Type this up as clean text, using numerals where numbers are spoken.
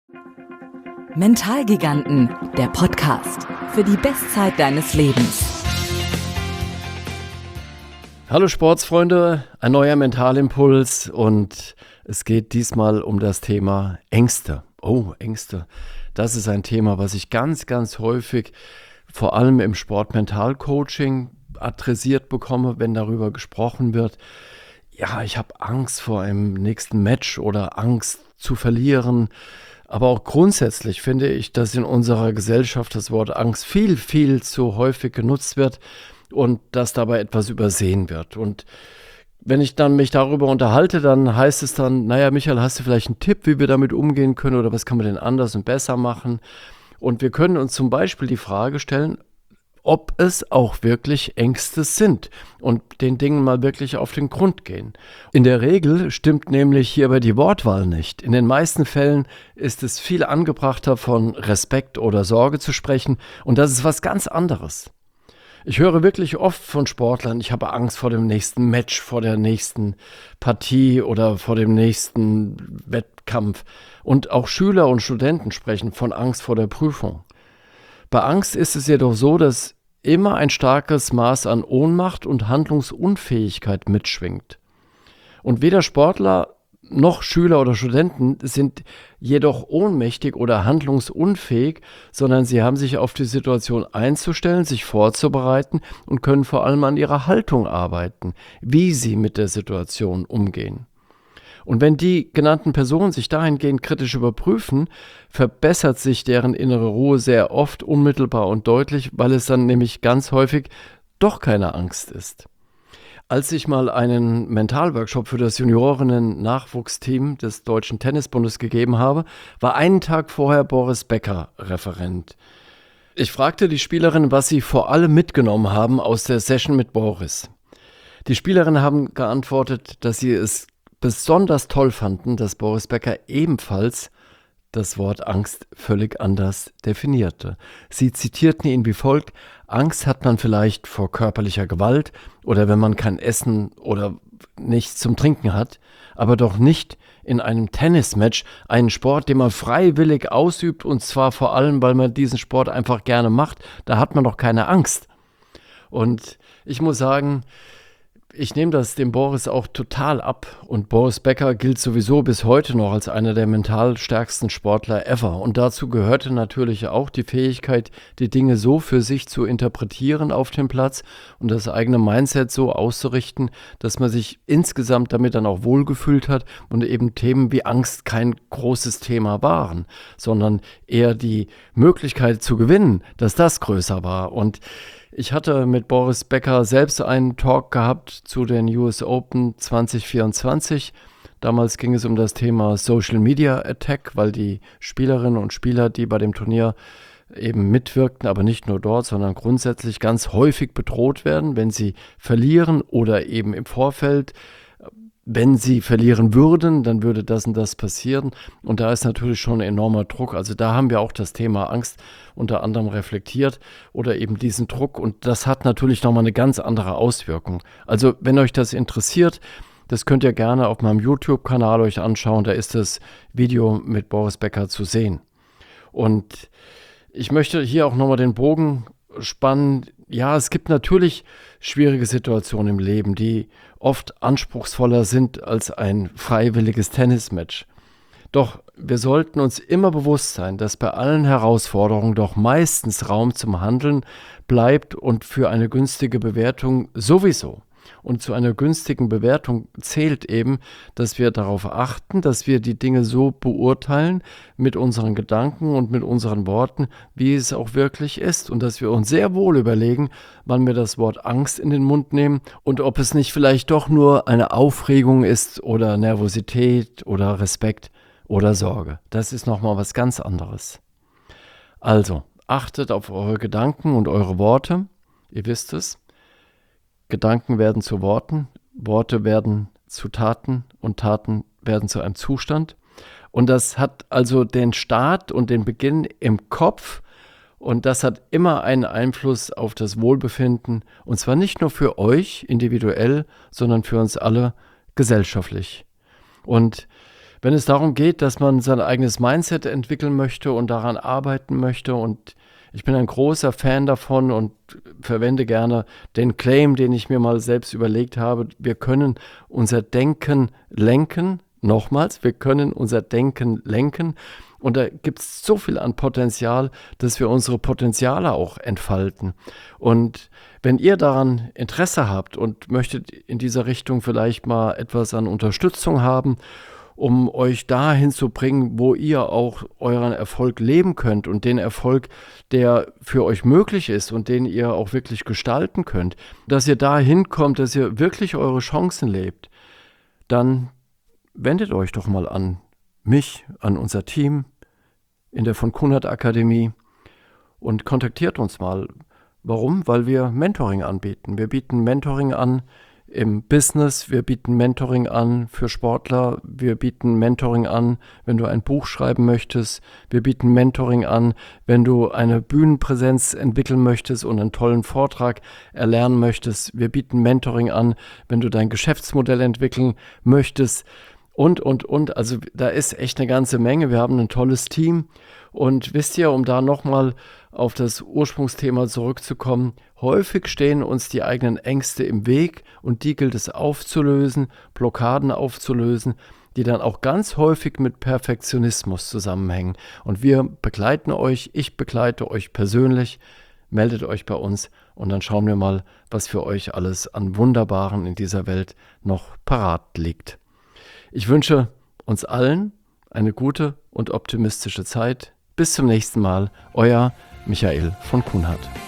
Mentalgiganten, der Podcast für die Bestzeit deines Lebens. Hallo Sportsfreunde, ein neuer Mentalimpuls und es geht diesmal um das Thema Ängste. Oh, Ängste. Das ist ein Thema, was ich ganz, ganz häufig, vor allem im Sportmentalcoaching, adressiert bekomme, wenn darüber gesprochen wird. Ja, ich habe Angst vor einem nächsten Match oder Angst zu verlieren. Aber auch grundsätzlich finde ich, dass in unserer Gesellschaft das Wort Angst viel, viel zu häufig genutzt wird und dass dabei etwas übersehen wird. Und wenn ich dann mich darüber unterhalte, dann heißt es dann, naja, Michael, hast du vielleicht einen Tipp, wie wir damit umgehen können oder was kann man denn anders und besser machen? Und wir können uns zum Beispiel die Frage stellen, ob es auch wirklich Ängste sind und den Dingen mal wirklich auf den Grund gehen. In der Regel stimmt nämlich hierbei die Wortwahl nicht. In den meisten Fällen ist es viel angebrachter, von Respekt oder Sorge zu sprechen und das ist was ganz anderes. Ich höre wirklich oft von Sportlern, ich habe Angst vor dem nächsten Match, vor der nächsten Partie oder vor dem nächsten Wettkampf. Und auch Schüler und Studenten sprechen von Angst vor der Prüfung. Bei Angst ist es jedoch so, dass immer ein starkes Maß an Ohnmacht und Handlungsunfähigkeit mitschwingt. Und weder Sportler noch Schüler oder Studenten sind jedoch ohnmächtig oder handlungsunfähig, sondern sie haben sich auf die Situation einzustellen, sich vorzubereiten und können vor allem an ihrer Haltung arbeiten, wie sie mit der Situation umgehen. Und wenn die genannten Personen sich dahingehend kritisch überprüfen, verbessert sich deren innere Ruhe sehr oft unmittelbar und deutlich, weil es dann nämlich ganz häufig doch keine Angst ist. Als ich mal einen Mentalworkshop für das Juniorinnen-Nachwuchsteam des Deutschen Tennisbundes gegeben habe, war einen Tag vorher Boris Becker Referent. Ich fragte die Spielerinnen, was sie vor allem mitgenommen haben aus der Session mit Boris. Die Spielerinnen haben geantwortet, dass sie es besonders toll fanden, dass Boris Becker ebenfalls das Wort Angst völlig anders definierte. Sie zitierten ihn wie folgt: Angst hat man vielleicht vor körperlicher Gewalt oder wenn man kein Essen oder nichts zum Trinken hat, aber doch nicht in einem Tennismatch, einen Sport, den man freiwillig ausübt und zwar vor allem, weil man diesen Sport einfach gerne macht. Da hat man doch keine Angst. Und ich muss sagen, ich nehme das dem Boris auch total ab und Boris Becker gilt sowieso bis heute noch als einer der mental stärksten Sportler ever und dazu gehörte natürlich auch die Fähigkeit, die Dinge so für sich zu interpretieren auf dem Platz und das eigene Mindset so auszurichten, dass man sich insgesamt damit dann auch wohlgefühlt hat und eben Themen wie Angst kein großes Thema waren, sondern eher die Möglichkeit zu gewinnen, dass das größer war. Und ich hatte mit Boris Becker selbst einen Talk gehabt zu den US Open 2024. Damals ging es um das Thema Social Media Attack, weil die Spielerinnen und Spieler, die bei dem Turnier eben mitwirkten, aber nicht nur dort, sondern grundsätzlich ganz häufig bedroht werden, wenn sie verlieren oder eben im Vorfeld. Wenn sie verlieren würden, dann würde das und das passieren. Und da ist natürlich schon ein enormer Druck. Also da haben wir auch das Thema Angst unter anderem reflektiert oder eben diesen Druck. Und das hat natürlich nochmal eine ganz andere Auswirkung. Also wenn euch das interessiert, das könnt ihr gerne auf meinem YouTube-Kanal euch anschauen. Da ist das Video mit Boris Becker zu sehen. Und ich möchte hier auch nochmal den Bogen spannen. Ja, es gibt natürlich schwierige Situationen im Leben, die oft anspruchsvoller sind als ein freiwilliges Tennismatch. Doch wir sollten uns immer bewusst sein, dass bei allen Herausforderungen doch meistens Raum zum Handeln bleibt und für eine günstige Bewertung sowieso. Und zu einer günstigen Bewertung zählt eben, dass wir darauf achten, dass wir die Dinge so beurteilen mit unseren Gedanken und mit unseren Worten, wie es auch wirklich ist. Und dass wir uns sehr wohl überlegen, wann wir das Wort Angst in den Mund nehmen und ob es nicht vielleicht doch nur eine Aufregung ist oder Nervosität oder Respekt oder Sorge. Das ist nochmal was ganz anderes. Also, achtet auf eure Gedanken und eure Worte. Ihr wisst es. Gedanken werden zu Worten, Worte werden zu Taten und Taten werden zu einem Zustand. Und das hat also den Start und den Beginn im Kopf und das hat immer einen Einfluss auf das Wohlbefinden und zwar nicht nur für euch individuell, sondern für uns alle gesellschaftlich. Und wenn es darum geht, dass man sein eigenes Mindset entwickeln möchte und daran arbeiten möchte, und ich bin ein großer Fan davon und verwende gerne den Claim, den ich mir mal selbst überlegt habe, wir können unser Denken lenken. Nochmals, wir können unser Denken lenken, und da gibt es so viel an Potenzial, dass wir unsere Potenziale auch entfalten. Und wenn ihr daran Interesse habt und möchtet in dieser Richtung vielleicht mal etwas an Unterstützung haben, um euch dahin zu bringen, wo ihr auch euren Erfolg leben könnt und den Erfolg, der für euch möglich ist und den ihr auch wirklich gestalten könnt, dass ihr dahin kommt, dass ihr wirklich eure Chancen lebt, dann wendet euch doch mal an mich, an unser Team in der von Kunert Akademie und kontaktiert uns mal. Warum? Weil wir Mentoring anbieten. Wir bieten Mentoring an im Business, wir bieten Mentoring an für Sportler, wir bieten Mentoring an, wenn du ein Buch schreiben möchtest, wir bieten Mentoring an, wenn du eine Bühnenpräsenz entwickeln möchtest und einen tollen Vortrag erlernen möchtest, wir bieten Mentoring an, wenn du dein Geschäftsmodell entwickeln möchtest und. Also da ist echt eine ganze Menge. Wir haben ein tolles Team und wisst ihr, um da nochmal auf das Ursprungsthema zurückzukommen, häufig stehen uns die eigenen Ängste im Weg und die gilt es aufzulösen, Blockaden aufzulösen, die dann auch ganz häufig mit Perfektionismus zusammenhängen. Und wir begleiten euch, ich begleite euch persönlich, meldet euch bei uns und dann schauen wir mal, was für euch alles an Wunderbaren in dieser Welt noch parat liegt. Ich wünsche uns allen eine gute und optimistische Zeit. Bis zum nächsten Mal, euer Michael von Kunert.